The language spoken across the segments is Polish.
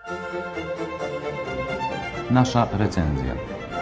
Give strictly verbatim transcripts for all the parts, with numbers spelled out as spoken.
Nasza recenzja.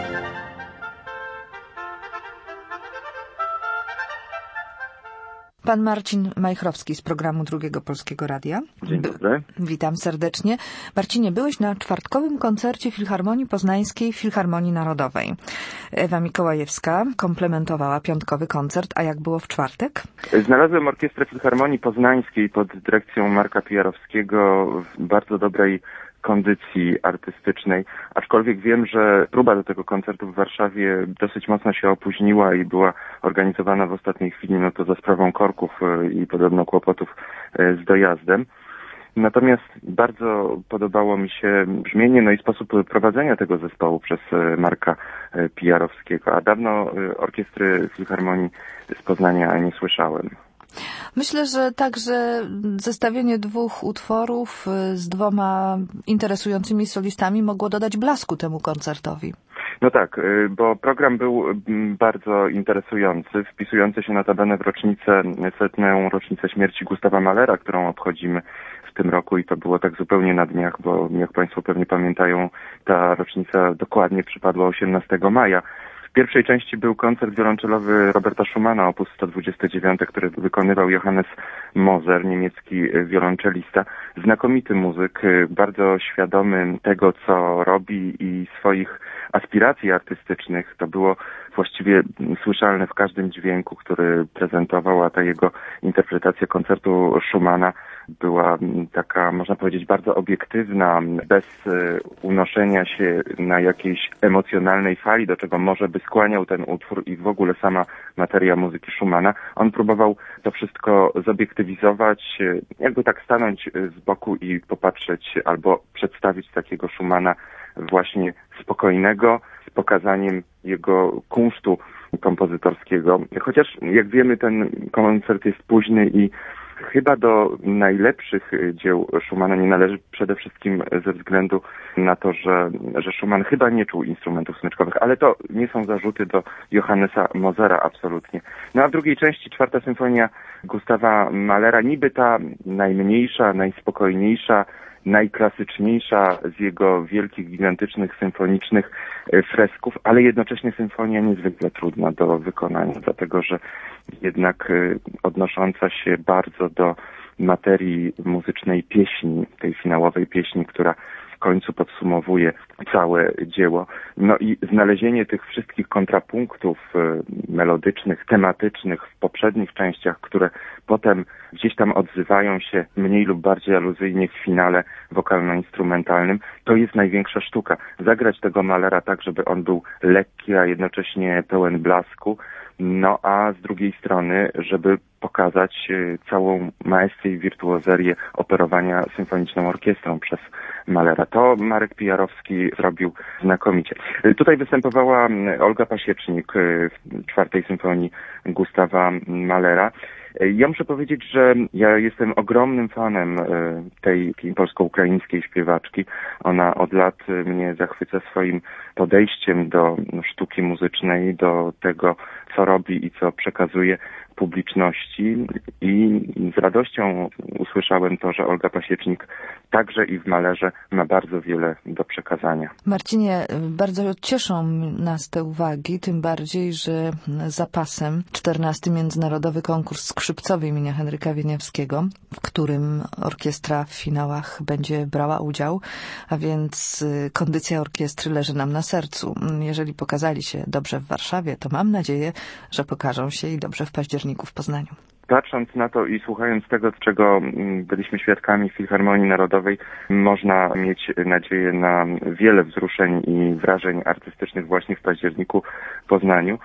Pan Marcin Majchrowski z programu Drugiego Polskiego Radia. Dzień dobry. B- Witam serdecznie. Marcinie, byłeś na czwartkowym koncercie Filharmonii Poznańskiej Filharmonii Narodowej. Ewa Mikołajewska komplementowała piątkowy koncert, a jak było w czwartek? Znalazłem Orkiestrę Filharmonii Poznańskiej pod dyrekcją Marka Pijarowskiego w bardzo dobrej kondycji artystycznej, aczkolwiek wiem, że próba do tego koncertu w Warszawie dosyć mocno się opóźniła i była organizowana w ostatniej chwili, no to za sprawą korków i podobno kłopotów z dojazdem. Natomiast bardzo podobało mi się brzmienie, no i sposób prowadzenia tego zespołu przez Marka Pijarowskiego, a dawno orkiestry Filharmonii z Poznania nie słyszałem. Myślę, że także zestawienie dwóch utworów z dwoma interesującymi solistami mogło dodać blasku temu koncertowi. No tak, bo program był bardzo interesujący, wpisujący się notabene w rocznicę, setną rocznicę śmierci Gustawa Mahlera, którą obchodzimy w tym roku i to było tak zupełnie na dniach, bo jak Państwo pewnie pamiętają, ta rocznica dokładnie przypadła osiemnastego maja. W pierwszej części był koncert wiolonczelowy Roberta Schumana, opus sto dwadzieścia dziewięć, który wykonywał Johannes Moser, niemiecki wiolonczelista. Znakomity muzyk, bardzo świadomy tego, co robi i swoich aspiracji artystycznych. To było właściwie słyszalne w każdym dźwięku, który prezentował, a ta jego interpretacja koncertu Schumana była taka, można powiedzieć, bardzo obiektywna, bez unoszenia się na jakiejś emocjonalnej fali, do czego może by skłaniał ten utwór i w ogóle sama materia muzyki Schumana. On próbował to wszystko zobiektywizować, jakby tak stanąć z boku i popatrzeć albo przedstawić takiego Schumana właśnie spokojnego, z pokazaniem jego kunsztu kompozytorskiego. Chociaż, jak wiemy, ten koncert jest późny i chyba do najlepszych dzieł Schumana nie należy przede wszystkim ze względu na to, że, że Schumann chyba nie czuł instrumentów smyczkowych, ale to nie są zarzuty do Johannesa Mosera absolutnie. No a w drugiej części czwarta symfonia Gustawa Mahlera, niby ta najmniejsza, najspokojniejsza, najklasyczniejsza z jego wielkich, gigantycznych, symfonicznych fresków, ale jednocześnie symfonia niezwykle trudna do wykonania, dlatego że jednak odnosząca się bardzo do materii muzycznej pieśni, tej finałowej pieśni, która w końcu podsumowuje całe dzieło. No i znalezienie tych wszystkich kontrapunktów melodycznych, tematycznych w poprzednich częściach, które potem gdzieś tam odzywają się mniej lub bardziej aluzyjnie w finale wokalno-instrumentalnym, to jest największa sztuka. Zagrać tego Mahlera tak, żeby on był lekki, a jednocześnie pełen blasku, no a z drugiej strony, żeby pokazać całą maestrię i wirtuozerię operowania symfoniczną orkiestrą przez Mahlera. To Marek Pijarowski zrobił znakomicie. Tutaj występowała Olga Pasiecznik w czwartej symfonii Gustawa Mahlera. Ja muszę powiedzieć, że ja jestem ogromnym fanem tej polsko-ukraińskiej śpiewaczki. Ona od lat mnie zachwyca swoim podejściem do sztuki muzycznej, do tego, co robi i co przekazuje publiczności i z radością usłyszałem to, że Olga Pasiecznik także i w Mahlerze ma bardzo wiele do przekazania. Marcinie, bardzo cieszą nas te uwagi, tym bardziej, że za pasem czternasty Międzynarodowy Konkurs Skrzypcowy imienia Henryka Wieniawskiego, w którym orkiestra w finałach będzie brała udział, a więc kondycja orkiestry leży nam na sercu. Jeżeli pokazali się dobrze w Warszawie, to mam nadzieję, że pokażą się i dobrze w październiku w Poznaniu. Patrząc na to i słuchając tego, czego byliśmy świadkami w Filharmonii Narodowej, można mieć nadzieję na wiele wzruszeń i wrażeń artystycznych właśnie w październiku w Poznaniu.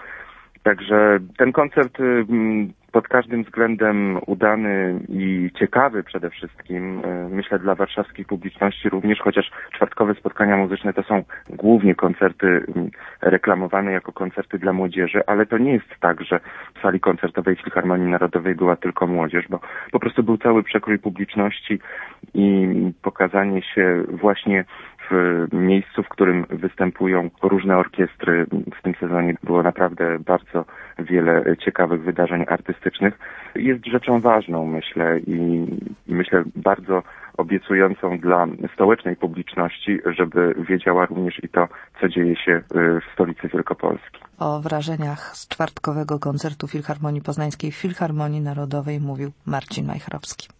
Także ten koncert pod każdym względem udany i ciekawy przede wszystkim, myślę dla warszawskiej publiczności również, chociaż czwartkowe spotkania muzyczne to są głównie koncerty reklamowane jako koncerty dla młodzieży, ale to nie jest tak, że w sali koncertowej Filharmonii Narodowej była tylko młodzież, bo po prostu był cały przekrój publiczności i pokazanie się właśnie w miejscu, w którym występują różne orkiestry. W tym sezonie było naprawdę bardzo wiele ciekawych wydarzeń artystycznych. Jest rzeczą ważną, myślę, i myślę bardzo obiecującą dla stołecznej publiczności, żeby wiedziała również i to, co dzieje się w stolicy Wielkopolski. O wrażeniach z czwartkowego koncertu Filharmonii Poznańskiej w Filharmonii Narodowej mówił Marcin Majchrowski.